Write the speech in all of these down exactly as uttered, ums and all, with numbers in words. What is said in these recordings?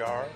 are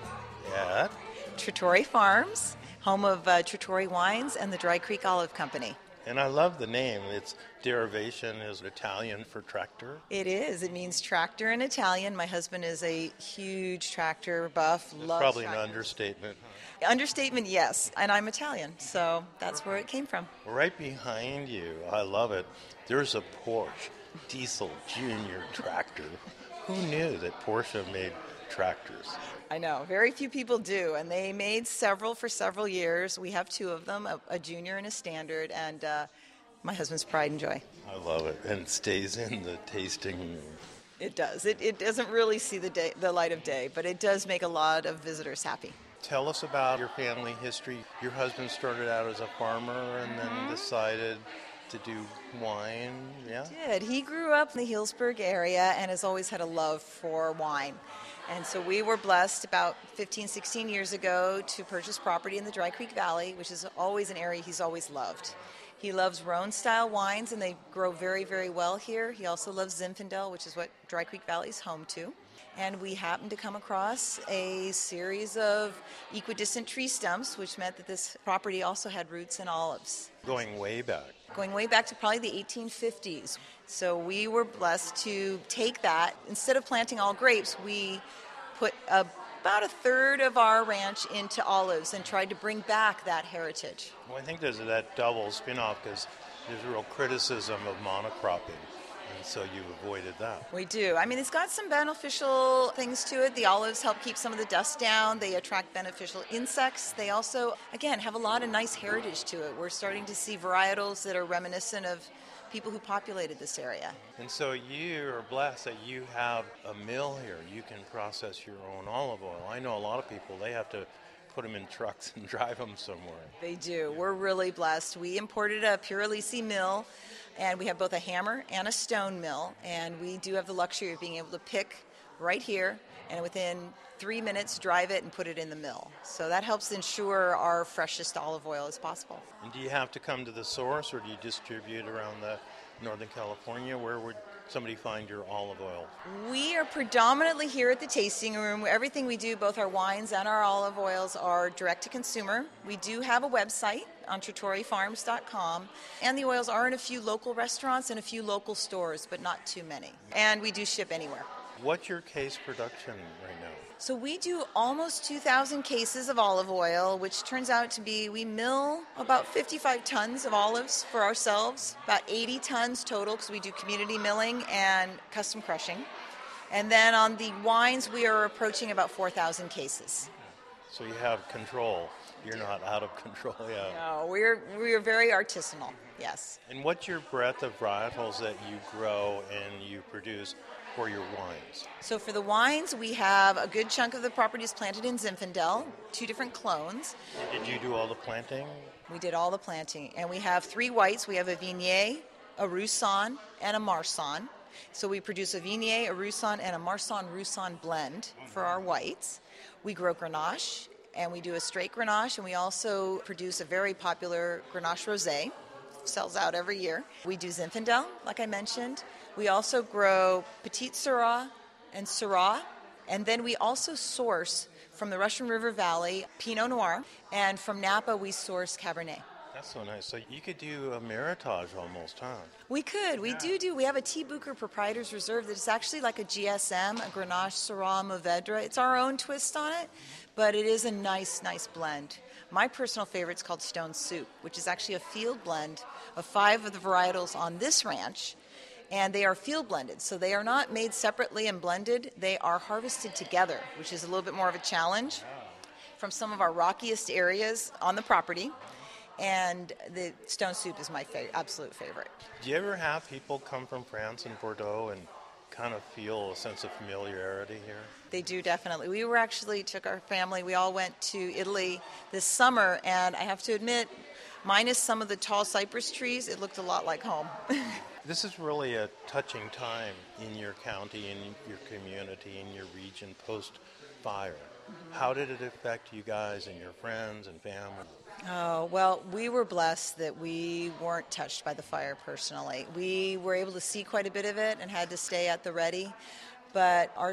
at Trattori Farms, home of uh, Trattori Wines and the Dry Creek Olive Company. And I love the name. Its derivation is Italian for tractor. It is. It means tractor in Italian. My husband is a huge tractor buff. That's loves probably tractors. an understatement. Understatement, yes. And I'm Italian, so that's where it came from. Right behind you, I love it, there's a Porsche Diesel Junior tractor. Who knew that Porsche made tractors? I know. Very few people do, and they made several for several years. We have two of them, a, a junior and a standard, and uh, my husband's pride and joy. I love it, and it stays in the tasting room. It does. It, it doesn't really see the day, the light of day, but it does make a lot of visitors happy. Tell us about your family history. Your husband started out as a farmer and then mm-hmm. decided to do wine, yeah? He did. He grew up in the Healdsburg area and has always had a love for wine. And so we were blessed about fifteen, sixteen years ago to purchase property in the Dry Creek Valley, which is always an area he's always loved. He loves Rhone-style wines, and they grow very, very well here. He also loves Zinfandel, which is what Dry Creek Valley is home to. And we happened to come across a series of equidistant tree stumps, which meant that this property also had roots in olives. Going way back. Going way back to probably the eighteen fifties. So we were blessed to take that. Instead of planting all grapes, we put a about a third of our ranch into olives and tried to bring back that heritage. Well, I think there's that double spin-off because there's real criticism of monocropping, and so you've avoided that. We do. I mean, it's got some beneficial things to it. The olives help keep some of the dust down. They attract beneficial insects. They also, again, have a lot of nice heritage to it. We're starting to see varietals that are reminiscent of people who populated this area. And so you are blessed that you have a mill here. You can process your own olive oil. I know a lot of people, they have to put them in trucks and drive them somewhere. They do. We're really blessed. We imported a Pure Elisi mill, and we have both a hammer and a stone mill, and we do have the luxury of being able to pick right here and within three minutes drive it and put it in the mill. So that helps ensure our freshest olive oil as possible. And do you have to come to the source, or do you distribute around the Northern California? Where would somebody find your olive oil? We are predominantly here at the tasting room. Everything we do, both our wines and our olive oils, are direct to consumer. We do have a website on trattori farms dot com, and the oils are in a few local restaurants and a few local stores, but not too many. And we do ship anywhere. What's your case production right now? So we do almost two thousand cases of olive oil, which turns out to be, we mill about fifty-five tons of olives for ourselves, about eighty tons total because we do community milling and custom crushing. And then on the wines, we are approaching about four thousand cases. So you have control. You're not out of control yet. No, we're, we're very artisanal, yes. And what's your breadth of varietals that you grow and you produce for your wines? So for the wines, we have a good chunk of the property is planted in Zinfandel, two different clones. Did you do all the planting? We did all the planting. And we have three whites. We have a Viognier, a Roussanne, and a Marsanne. So we produce a Viognier, a Roussanne, and a Marsanne-Roussanne blend for our whites. We grow Grenache, and we do a straight Grenache, and we also produce a very popular Grenache Rosé. Sells out every year. We do Zinfandel, like I mentioned. We also grow Petite Syrah and Syrah, and then we also source from the Russian River Valley Pinot Noir, and from Napa we source Cabernet. That's so nice. So you could do a Meritage almost, huh? We could. We yeah. do do. We have a T. Booker Proprietors Reserve that is actually like a G S M, a Grenache Syrah Mourvedre. It's our own twist on it, but it is a nice, nice blend. My personal favorite is called Stone Soup, which is actually a field blend of five of the varietals on this ranch, and they are field blended. So they are not made separately and blended. They are harvested together, which is a little bit more of a challenge from some of our rockiest areas on the property. And the Stone Soup is my fa- absolute favorite. Do you ever have people come from France and Bordeaux and kind of feel a sense of familiarity here? They do, definitely. We were actually, took our family, we all went to Italy this summer, and I have to admit, minus some of the tall cypress trees, it looked a lot like home. This is really a touching time in your county, in your community, in your region post-fire. Mm-hmm. How did it affect you guys and your friends and family? Oh, well, we were blessed that we weren't touched by the fire personally. We were able to see quite a bit of it and had to stay at the ready, but our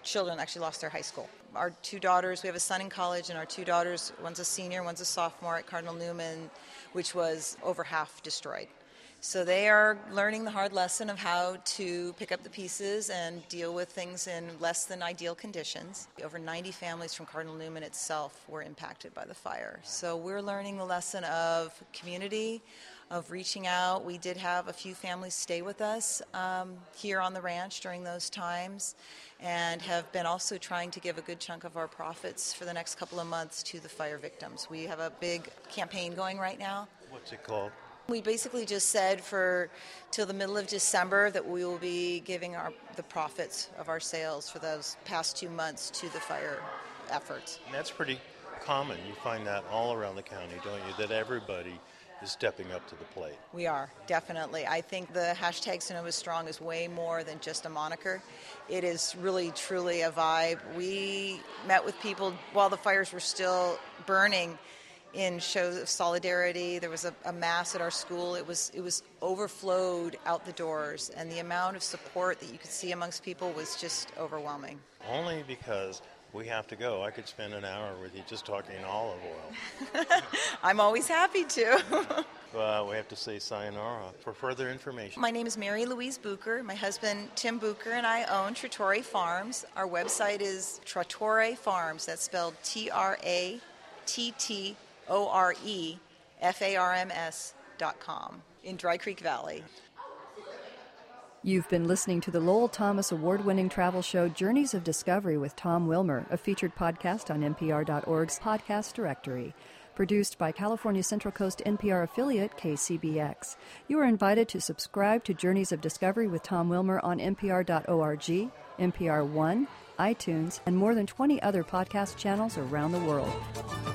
children actually lost their high school. Our two daughters, we have a son in college, and our two daughters, one's a senior, one's a sophomore at Cardinal Newman, which was over half destroyed. So they are learning the hard lesson of how to pick up the pieces and deal with things in less than ideal conditions. Over ninety families from Cardinal Newman itself were impacted by the fire. So we're learning the lesson of community, of reaching out. We did have a few families stay with us um, here on the ranch during those times, and have been also trying to give a good chunk of our profits for the next couple of months to the fire victims. We have a big campaign going right now. What's it called? We basically just said for till the middle of December that we will be giving our the profits of our sales for those past two months to the fire efforts. And that's pretty common. You find that all around the county, don't you? That everybody is stepping up to the plate. We are, definitely. I think the hashtag Sonoma Strong is way more than just a moniker. It is really, truly a vibe. We met with people while the fires were still burning in shows of solidarity. There was a, a mass at our school. It was it was overflowed out the doors, and the amount of support that you could see amongst people was just overwhelming. Only because we have to go. I could spend an hour with you just talking olive oil. I'm always happy to. But we have to say sayonara. For further information. My name is Mary Louise Bucher. My husband, Tim Bucher, and I own Trattore Farms. Our website is Trattore Farms. That's spelled T R A T T O R E F A R M S dot com in Dry Creek Valley. You've been listening to the Lowell Thomas award-winning travel show Journeys of Discovery with Tom Wilmer, a featured podcast on N P R dot org's podcast directory. Produced by California Central Coast N P R affiliate K C B X. You are invited to subscribe to Journeys of Discovery with Tom Wilmer on N P R dot org, N P R One, iTunes, and more than twenty other podcast channels around the world.